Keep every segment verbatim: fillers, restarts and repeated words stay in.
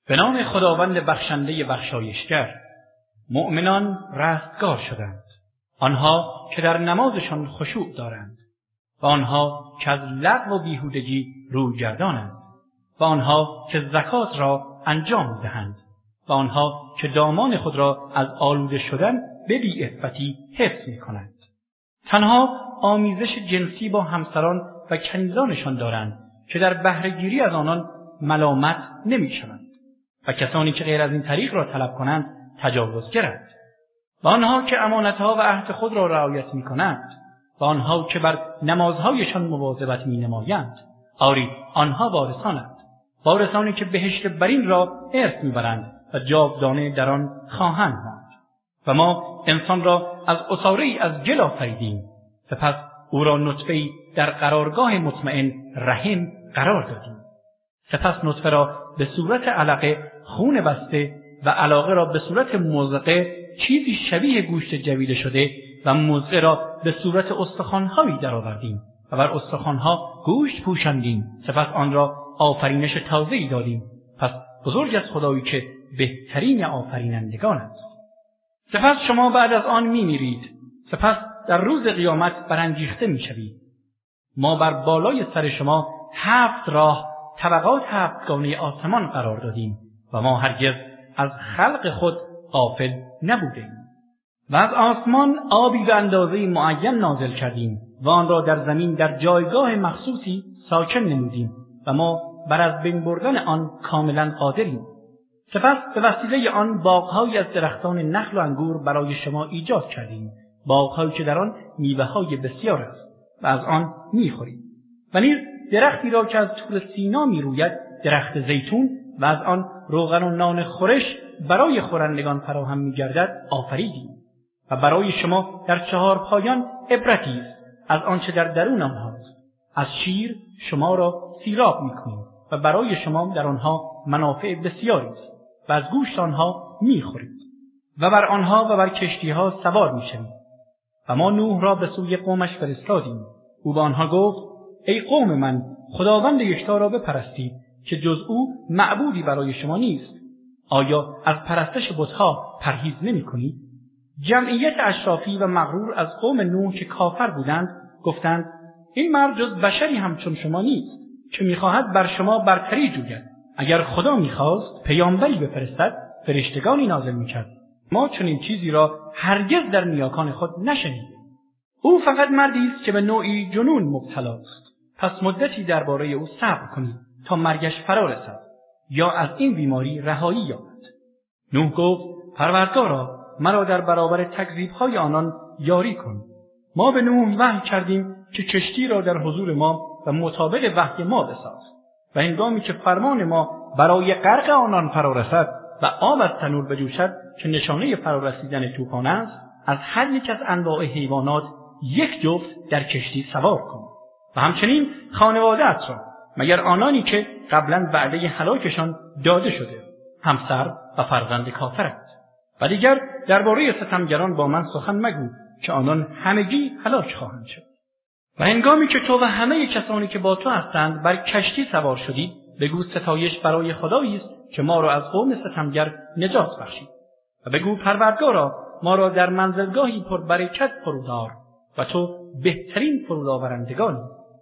به نام خداوند بخشنده بخشایشگر. مؤمنان رستگار شدند، آنها که در نمازشان خشوع دارند و آنها که از لغو و بیهودگی روی گردانند و آنها که زکات را انجام دهند و آنها که دامان خود را از آلوده شدن به بی‌عفتی حفظ می‌کنند. تنها آمیزش جنسی با همسران و کنیزانشان دارند که در بهره‌گیری از آنان ملامت نمی‌شوند و کسانی که غیر از این طریق را طلب کنند تجاوزگرند و آنها که امانتها و عهد خود را رعایت می‌کنند و آنها که بر نمازهایشان مواظبت می‌نمایند. آری آنها وارثانند، وارثانی که بهشت برین را ارث می‌برند و جاودانه در آن خواهند ماند. و ما انسان را از عصاره‌ای از گل آفریدیم، سپس او را نطفه‌ای در قرارگاه مطمئن رحم قرار دادیم. سپس نطفه را به صورت علقه خون بسته و علاقه را به صورت مضغه چیزی شبیه گوشت جویده شده و مضغه را به صورت استخوان‌هایی درآوردیم و بر استخوان‌ها گوشت پوشاندیم. سپس آن را آفرینش تازه‌ای دادیم. پس بزرگ از خدایی که بهترین آفرینندگان است. سپس شما بعد از آن می‌میرید، سپس در روز قیامت برانگیخته می‌شوید. ما بر بالای سر شما هفت راه طبقات هفتگانه آسمان قرار دادیم و ما هرگز از خلق خود غافل نبودیم. و از آسمان آبی به اندازه معین نازل کردیم و آن را در زمین در جایگاه مخصوصی ساکن نمودیم و ما بر از بین بردن آن کاملا قادریم. سپس به وسیله آن باغ‌هایی از درختان نخل و انگور برای شما ایجاد کردیم، باغ‌هایی که در آن میوه‌های بسیار است و از آن می‌خورید. و نیز درختی را که از طور سینا می‌روید، درخت زیتون، و از آن روغن و نان خورش برای خورندگان فراهم می‌گردد آفریدیم. و برای شما در چهار پایان عبرتی است از آنچه در درون آنهاست. از شیر شما را سیراب می‌کنیم و برای شما در آنها منافع بسیاری است و از گوشت آنها می‌خورید و بر آنها و بر کشتی‌ها سوار می‌شوید. و ما نوح را به سوی قومش فرستادیم. او به آنها گفت: ای قوم من، خداوند یکتا را بپرستید که جز او معبودی برای شما نیست. آیا از پرستش بت‌ها پرهیز نمی‌کنید؟ جمعیت اشرافی و مغرور از قوم نوح که کافر بودند گفتند: این مرد جز بشری همچون شما نیست که می‌خواهد بر شما برتری جوید. اگر خدا می‌خواست پیامبری بفرستد، فرشتگانی نازل می‌کرد. ما چنین چیزی را هرگز در نیاکان خود نشنیدیم. او فقط مردی است که به نوعی جنون مبتلا است. پس مدتی درباره او صبر کنید تا مرگش فرا رسد یا از این بیماری رهایی یابد. نوح گفت: پروردگارا، مرا در برابر تکذیب‌های آنان یاری کن. ما به نوح وحی کردیم که کشتی را در حضور ما و مطابق وحی ما بساز و هنگامی که فرمان ما برای غرق آنان فرا رسد و آب از تنور بجوشد که نشانه فرا رسیدن طوفان است، از هر یک از انواع حیوانات یک جفت در کشتی سوار کن و همچنین خانواده‌ات را، مگر آنانی که قبلا وعده هلاکشان داده شده، همسر و فرزند کافرند. و دیگر درباره ستمگران با من سخن مگو که آنان همگی هلاک خواهند شد. و هنگامی که تو و همه کسانی که با تو هستند بر کشتی سوار شدید، بگو ستایش برای خدایی است که ما را از قوم ستمگر نجات بخشید. و بگو پروردگارا، ما را در منزلگاهی پر برکت فرودار و تو بهترین فرودآورندگانی.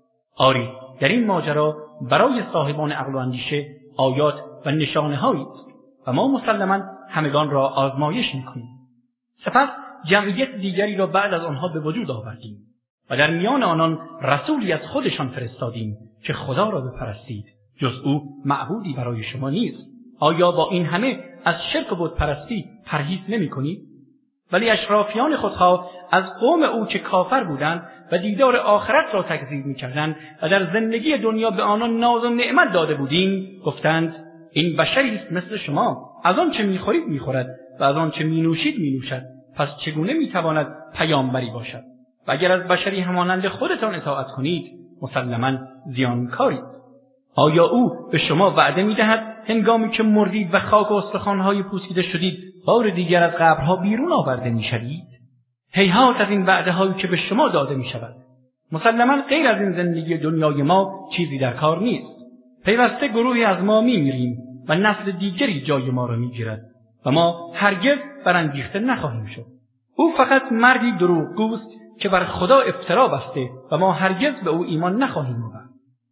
آری در این ماجرا برای صاحبان عقل و اندیشه آیات و نشانه‌هایی است و ما مسلماً همگان را آزمایش می‌کنیم. سپس جمعیت دیگری را بعد از آنها به وجود آوردیم و در میان آنان رسولی از خودشان فرستادیم که خدا را بپرستید، جز او معبودی برای شما نیست. آیا با این همه از شرک و بت پرستی پرهیز نمی‌کنید؟ ولی اشرافیان خودخواه از قوم او که کافر بودند و دیدار آخرت را تکذیب می‌کردند و در زندگی دنیا به آنان ناز و نعمت داده بودیم، گفتند: این بشری است مثل شما، از آن چه می‌خورید می‌خورد و از آن چه می‌نوشید می‌نوشد، پس چگونه می‌تواند پیامبری باشد؟ و اگر از بشری همانند خودتان اطاعت کنید، مسلماً زیانکارید. آیا او به شما وعده می‌دهد هنگامی که مردید و خاک و استخوان‌های پوسیده شدید، بار دیگر از قبرها بیرون آورده می‌شوید؟ هیهات از این وعده‌هایی که به شما داده می‌شود. مسلماً غیر از این زندگی دنیای ما چیزی در کار نیست. پیوسته گروهی از ما می‌میریم و نسل دیگری جای ما را میگیرد و ما هرگز برانگیخته نخواهیم شد. او فقط مردی دروغگوست که بر خدا افترا بسته و ما هرگز به او ایمان نخواهیم آورد.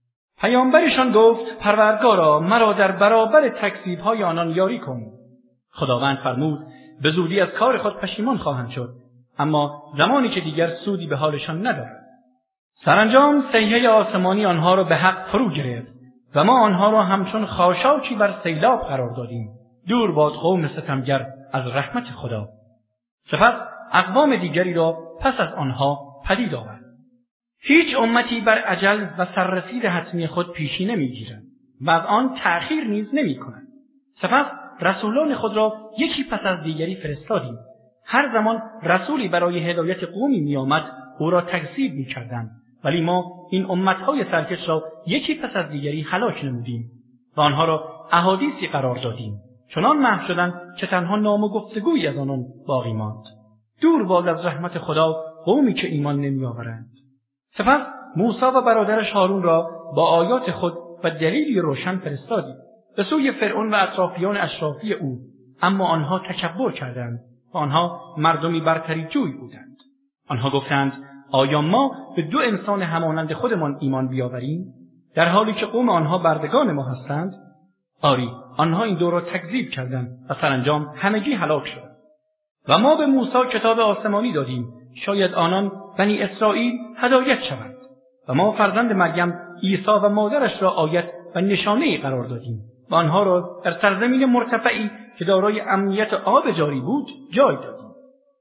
پیامبرشان گفت پروردگارا مرا در برابر تکذیب‌های آنان یاری کن. خداوند فرمود به زودی از کار خود پشیمان خواهند شد، اما زمانی که دیگر سودی به حالشان ندارد. سرانجام صیحه آسمانی آنها را به حق فرو گرفت و ما آنها را همچون خاشاکی بر سیلاب قرار دادیم. دور باد قوم ستمگر از رحمت خدا. سپس اقوام دیگری را پس از آنها پدید آورد. هیچ امتی بر اجل و سررسید حتمی خود پیشی نمیگیرند و از آن تأخیر نیز نمیکنند. سپس رسولان خود را یکی پس از دیگری فرستادیم. هر زمان رسولی برای هدایت قومی میآمد او را تکذیب میکردند، ولی ما این امتهای سرکش را یکی پس از دیگری هلاک نمودیم و آنها را احادیثی قرار دادیم، چنان محو شدند که تنها نام و گفتگویی از آنان باقی ماند. دور باد از رحمت خدا قومی که ایمان نمیآورند. سپس موسی و برادرش هارون را با آیات خود و دلیلی روشن فرستادیم به سوی فرعون و اطرافیان اشرافی او، اما آنها تکبر کردند و آنها مردمی برتری جوی بودند. آنها گفتند آیا ما به دو انسان همانند خودمان ایمان بیاوریم در حالی که قوم آنها بردگان ما هستند؟ آری، آنها این دو را تکذیب کردند و سرانجام همگی هلاک شدند. و ما به موسی کتاب آسمانی دادیم شاید آنان بنی اسرائیل هدایت شوند. و ما فرزند مریم عیسی و مادرش را آیت و نشانه‌ای قرار دادیم و آنها را در سرزمین مرتفعی که دارای امنیت آب جاری بود جای دادیم.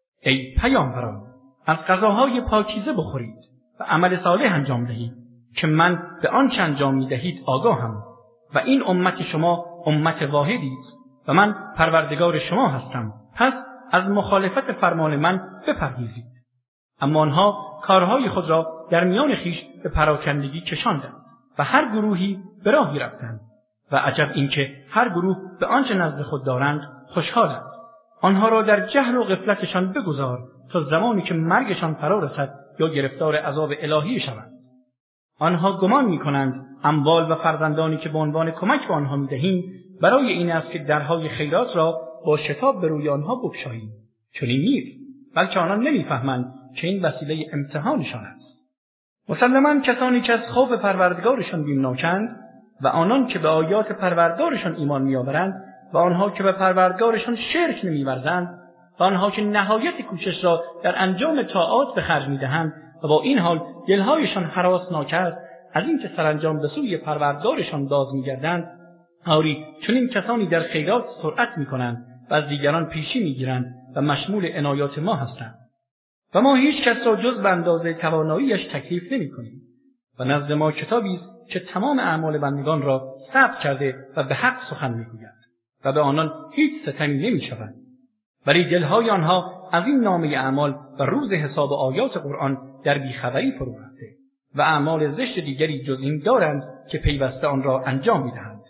ای پیامبران، از غذاهای پاکیزه بخورید و عمل صالح انجام دهید که من به آنچه انجام می‌دهید آگاهم و این امت شما امت واحدی است و من پروردگار شما هستم، پس از مخالفت فرمان من بپرهیزید. اما آنها کارهای خود را در میان خویش به پراکندگی کشاندند و هر گروهی به راهی رفتند و عجب اینکه هر گروه به آنچه نزد خود دارند خوشحالند. آنها را در جهل و غفلتشان بگذار تا زمانی که مرگشان فرا رسد یا گرفتار عذاب الهی شوند. آنها گمان می‌کنند اموال و فرزندانی که به عنوان کمک به آنها می‌دهیم برای این است که درهای خیرات را با شتاب به روی آنها بگشاییم. چنین نیست، بلکه آنان نمی‌فهمند که این وسیله امتحانشان است. مسلماً کسانی که از خوف پروردگارشان بیمناکند و آنان که به آیات پروردگارشان ایمان می‌آورند و آنها که به پروردگارشان شرک نمی‌ورزند و آنها که نهایت کوشش را در انجام طاعات به خرج می‌دهند و با این حال دلهایشان هراسناک است از اینکه سرانجام به سوی پروردگارشان باز می‌گردند، آری چنین کسانی در خیرات سرعت می‌کنند و از دیگران پیشی می‌گیرند و مشمول عنایات ما هستند. و ما هیچ کس را جز به اندازه تواناییش تکلیف نمی‌کنیم و نزد ما کتابی است که تمام اعمال بندگان را ثبت کرده و به حق سخن می‌گوید و به آنان هیچ ستمی نمی‌شود. ولی دلهای آنها از این نامه اعمال و روز حساب آیات قرآن در بیخبری فرو رفته و اعمال زشت دیگری جز این دارند که پیوسته آن را انجام می‌دهند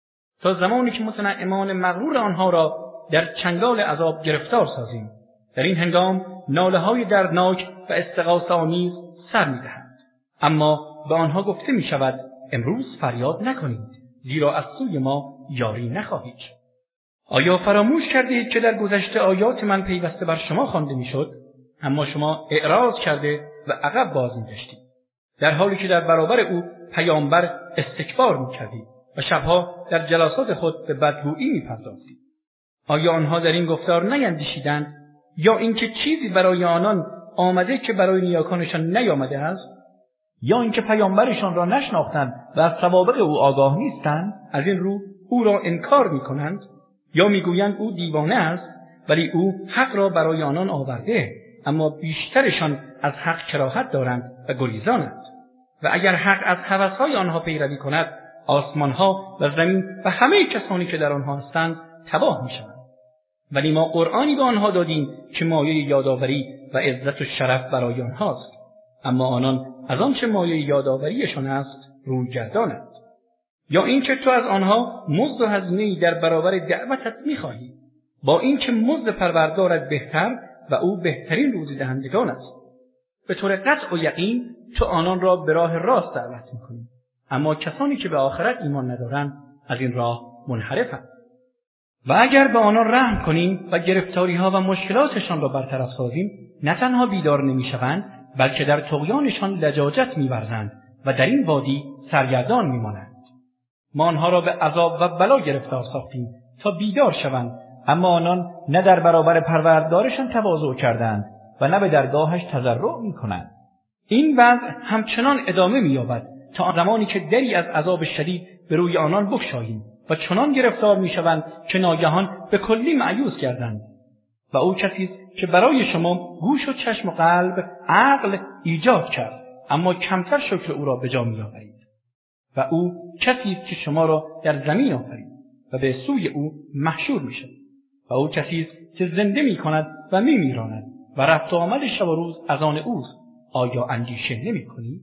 تا زمانی که متنعمان مغرور آنها را در چنگال عذاب گرفتار سازیم. در این هنگام ناله‌های دردناک و استغاثه‌آمیز سر می‌دهند، اما به آنها گفته می‌شود امروز فریاد نکنید زیرا از سوی ما یاری نخواهید شد. آیا فراموش کردید که در گذشته آیات من پیوسته بر شما خوانده میشد، اما شما اعراض کرده و عقب باز می‌گشتید، در حالی که در برابر او پیامبر استکبار می‌کردید و شبها در جلسات خود به بدگویی می‌پرداختید؟ آیا آنها در این گفتار نیندیشیدند یا اینکه چیزی برای آنان آمده که برای نیاکانشان نیامده است؟ یا اینکه پیامبرشان را نشناختند و از سوابق او آگاه نیستند، از این رو او را انکار می‌کنند؟ یا میگویند او دیوانه است ولی او حق را برای آنان آورده، اما بیشترشان از حق کراهت دارند و گریزانند. و اگر حق از هوس‌های آنها پیروی کند، آسمان‌ها و زمین و همه کسانی که در آنها هستند تباه می‌شوند. ولی ما قرآنی به آنها دادیم که مایه یادآوری و عزت و شرف برای آنهاست، اما آنان از آنچه مایه یادآوریشان است روی گردانند. یا اینکه تو از آنها مزد و هزینه‌ای در برابر دعوتت می‌خواهی، با اینکه مزد پروردگارت بهتر و او بهترین روزی دهندگان است. به طور قطع و یقین تو آنان را به راه راست دعوت می‌کنی، اما کسانی که به آخرت ایمان ندارند از این راه منحرفند. و اگر به آنان رحم کنیم و گرفتاری‌ها و مشکلاتشان را برطرف سازیم، نه تنها بیدار نمی‌شوند، بلکه در طغیانشان لجاجت می‌ورزند و در این وادی سرگردان می‌مانند. ما آنها را به عذاب و بلا گرفتار ساختیم تا بیدار شوند، اما آنان نه در برابر پروردگارشان تواضع کردند و نه به درگاهش تضرع می‌کنند. این وضع همچنان ادامه می‌یابد تا زمانی که دری از عذاب شدید به روی آنان بگشاییم و چنان گرفتار می‌شوند که ناگهان به کلی مأیوس گردند. و او کسی است که برای شما گوش و چشم و قلب، عقل ایجاد کرد، اما کمتر شکر او را به جا می‌آورید. و او کسی است که شما را در زمین آفرید و به سوی او محشور می‌شوید. و او کسی است که زنده می‌کند و می‌میراند و رفت و آمد شب و روز از آن اوست. آیا اندیشه نمی‌کنید؟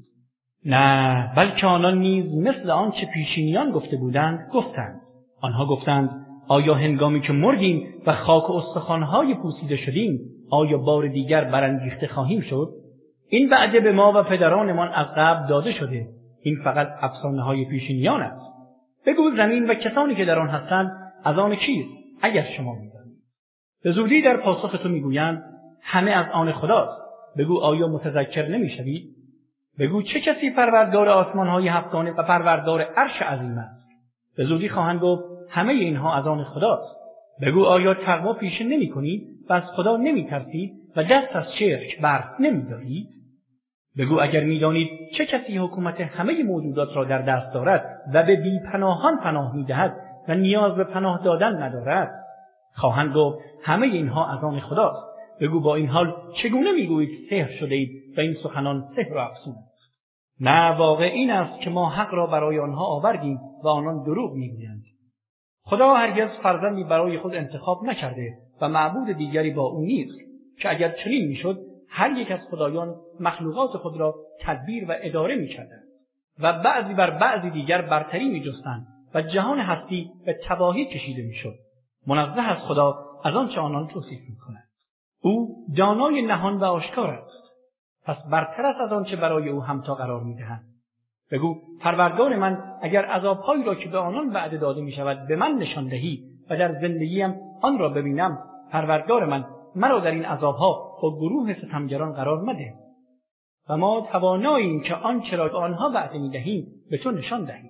نه، بلکه آنان نیز مثل آنچه پیشینیان گفته بودند گفتند. آنها گفتند: آیا هنگامی که مردیم و خاک و استخوان‌های پوسیده شدیم، آیا بار دیگر برانگیخته خواهیم شد؟ این وعده به ما و پدرانمان از قبل داده شده. این فقط افسانه‌های پیشینیان است. بگو زمین و کسانی که در آن هستند از آن کیست اگر شما می‌دانید؟ به زودی در پاسخ تو می‌گویند همه از آن خداست. بگو آیا متذکر نمی‌شوید؟ بگو چه کسی پروردگار آسمان‌های هفتگانه و پروردگار عرش عظیم است؟ به زودی خواهند گفت همه اینها از آن خداست. بگو آیا تقوا پیشه نمی‌کنید و از خدا نمی‌ترسید و دست از شرک بر نمی‌دارید؟ بگو اگر می‌دانید چه کسی حکومت همه موجودات را در دست دارد و به بی‌پناهان پناه می‌دهد و نیاز به پناه دادن ندارد، خواهند گفت همه اینها از آن خداست. بگو با این حال چگونه می‌گویید سحر شده اید و این سخنان سحر و افسون است؟ نه، واقع این است که ما حق را برای آنها آوردیم و آنان دروغ می‌گویند. خدا هرگز فرزندی برای خود انتخاب نکرده و معبود دیگری با او نیست که اگر چنین می‌شد هر یک از خدایان مخلوقات خود را تدبیر و اداره می‌کردند و بعضی بر بعضی دیگر برتری می‌جستند و جهان هستی به تباهی کشیده می‌شد. منزه از خدا از آنچه آنان توصیف می‌کنند. او دانای نهان و آشکار است، پس برتر است از آنچه برای او همتا قرار می‌دهند. بگو پروردگار من اگر عذاب‌هایی را که به آنان وعده داده می‌شود به من نشان دهی و در زندگیم آن را ببینم، پروردگار من مرا در این عذاب‌ها با گروه ستمگران قرار مده و ما تواناییم که آنچه را به آنها وعده می‌دهیم به تو نشان دهیم.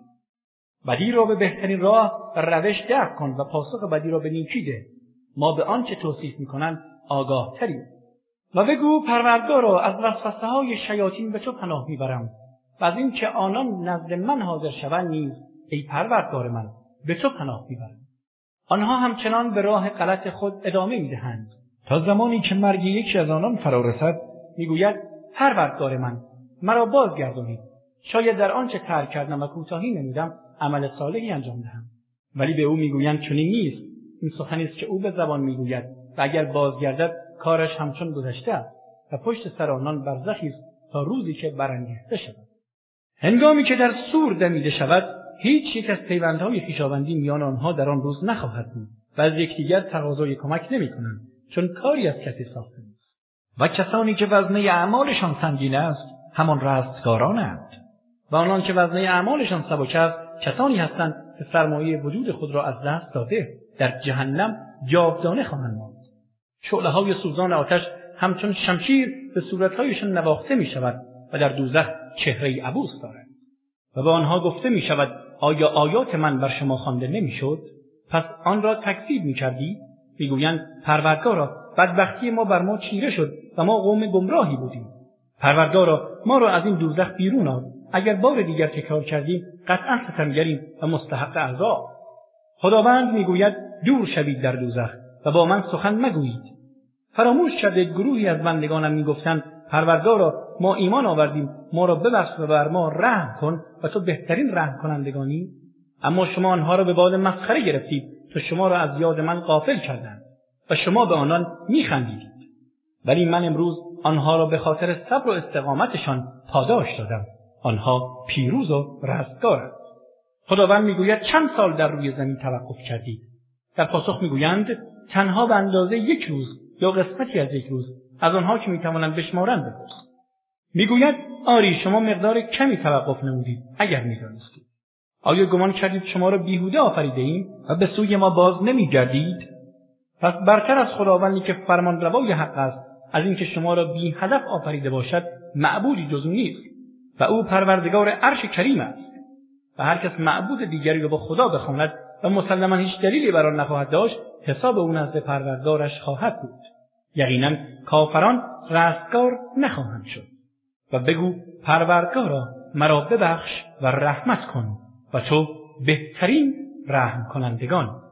بدی را به بهترین راه و روش دفع کن و پاسخ بدی را به نیکی ده. ما به آنچه توصیف می‌کنند آگاه تریم. و بگو پروردگارا از وسوسه‌های شیاطین به تو پناه میبرم و از این که آنان نزد من حاضر شوند نیز ای پروردگار من به تو پناه میبرم. آنها همچنان به راه غلط خود ادامه میدهند تا زمانی که مرگ یکی از آنان فرا رسد میگوید پروردگار من مرا بازگردانید، شاید در آنچه ترک کردم و کوتاهی نمودم عمل صالحی انجام دهم. ولی به او میگویند چنین نیست. این سخنی است که او به زبان میگوید و اگر بازگردد کارش همچون گذشته است و پشت سر آنان برزخی است تا روزی که برانگیخته شود. هنگامی که در سور دمیده شود هیچ یک از پیوندهای خویشاوندی میان آنها در آن روز نخواهد بود و از یکدیگر تقاضای کمک نمی‌کنند، چون کاری از کسی ساخته نیست. و کسانی که وزنه اعمالشان سنگین است همان رستگارانند و آنان که وزنه اعمالشان سبک است کسانی هستند که سرمایه وجود خود را از دست داده در جهنم جاودانه خواهند ماند. شعله‌های سوزان آتش همچون شمشیر به صورت‌هایشان نواخته می‌شود و در دوزخ چهره عبوس دارند. و به آنها گفته می‌شود آیا آیات من بر شما خوانده نمی‌شد؟ پس آن را تکذیب می‌کردید؟ می‌گویند پروردگارا بدبختی ما بر ما چیره شد و ما قوم گمراهی بودیم. پروردگارا ما را از این دوزخ بیرون آر. اگر بار دیگر تکرار کردیم قطعاً ستمگریم و مستحق عذاب. خداوند می‌گوید دور شوید در دوزخ و با من سخن مگویید. فراموش کرده گروهی از بندگانم میگفتند پروردگارا ما ایمان آوردیم، ما را ببخش و بر ما رحم کن و تو بهترین رحم کنندگانی. اما شما آنها را به باد مسخره گرفتید تا شما را از یاد من غافل کردند و شما به آنان میخندیدید. ولی من امروز آنها را به خاطر صبر و استقامتشان پاداش دادم. آنها پیروز و رستگارند. خداوند میگوید چند سال در روی زمین توقف کردید؟ در پاسخ میگویند تنها به اندازه یک روز یا قسمتی از یک روز. از آنها که میتوانند بشمارند بپرس. میگوید آری شما مقدار کمی توقف نمودید اگر میدانستید. آیا گمان کردید شما را بیهوده آفریده ایم و به سوی ما باز نمی گردید؟ پس برتر از خداوندی که فرمان روای حق است از اینکه شما را بی هدف آفریده باشد معبودی جز او نیست و او پروردگار عرش کریم است. و هر کس معبود دیگری را با خدا بخواند و مسلما هیچ دلیلی بر آن نخواهد داشت، حساب او نزد پروردگارش خواهد بود. یقینا کافران رستگار نخواهند شد. و بگو پروردگارا مرا ببخش و رحمت کن و تو بهترین رحم کنندگان.